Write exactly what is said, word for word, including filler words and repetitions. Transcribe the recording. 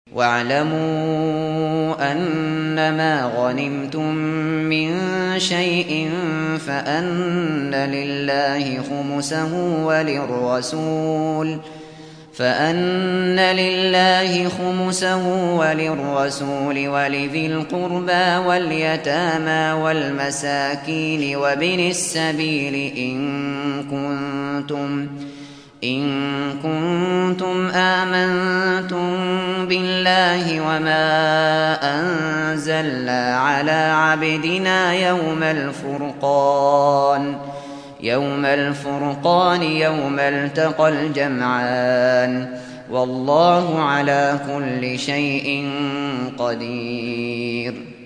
وَاعْلَمُوا أَنَّمَا غَنِمْتُم مِّن شَيْءٍ فَأَنَّ لِلَّهِ خُمُسَهُ وَلِلرَّسُولِ فأن لله خمسه وللرسول ولذي القربى واليتامى والمساكين وابن السبيل إن كنتم إن كنتم آمنتم بالله وما أنزلنا على عبدنا يوم الفرقان يوم الفرقان يوم التقى الجمعان والله على كل شيء قدير.